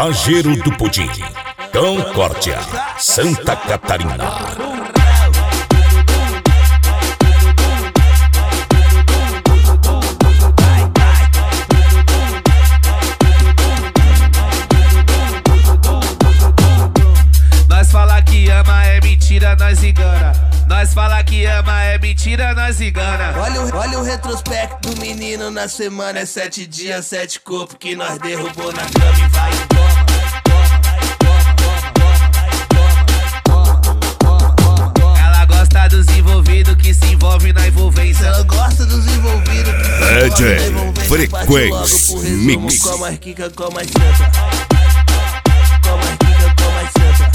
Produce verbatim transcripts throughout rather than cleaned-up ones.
Pajeiro do Pudim, Concórdia, Santa Catarina. Nós fala que ama é mentira, nós engana. Nós fala que ama é mentira, nós engana. Olha o, olha o retrospecto do menino na semana. É sete dias, sete corpos que nós derrubou na cama e vai e toma. Ela gosta dos envolvidos que se envolve na envolvência. Ela gosta dos envolvidos que se D J envolve na envolvência. Frequência Mix. Com a quica, com a senta. Com a quica, com a senta.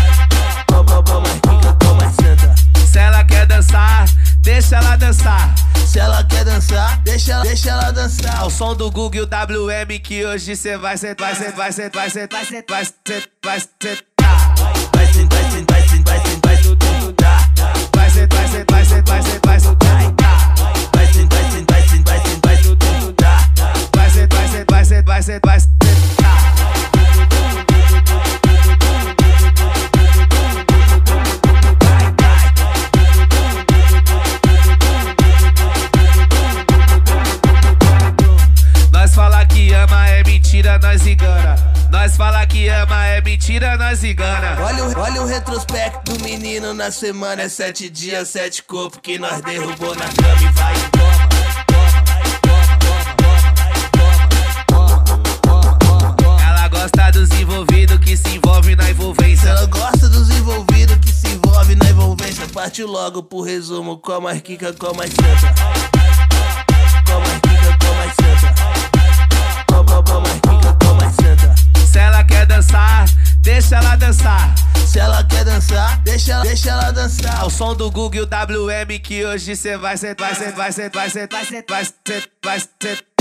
Se ela quer dançar, deixa ela dançar. Se ela quer dançar, deixa ela, deixa ela dançar. Ao som do Google W M que hoje cê vai sentar, vai sentar, vai sentar, vai sentar, vai sentar, vai sentar, vai sentar. Vai sentar, vai sentar, vai sentar, vai sentar, vai sentar. Vai sentar, vai sentar, vai sentar, vai sentar, vai sentar. Vai sentar, vai sentar, vai sentar, vai sentar, vai sentar. Vai sentar, vai sentar, vai sentar, vai sentar, vai sentar. Nós fala que ama é mentira, nós engana. Nós fala que ama é mentira, nós engana. Olha o, olha o retrospecto do menino na semana. É sete dias, sete corpos que nós derrubou na cama e vai e toma. Ela gosta dos envolvidos que se envolve na envolvência. Ela gosta dos envolvidos que se envolve na envolvência. Partiu logo pro resumo. Com a quica, com a senta. Com a quica, com a senta. Se ela quer dançar, deixa ela dançar. Se ela quer dançar, deixa ela, deixa ela dançar. Ao som do Google W M que hoje cê vai sentar, vai sentar, vai sentar, vai sentar, vai sentar, vai sentar.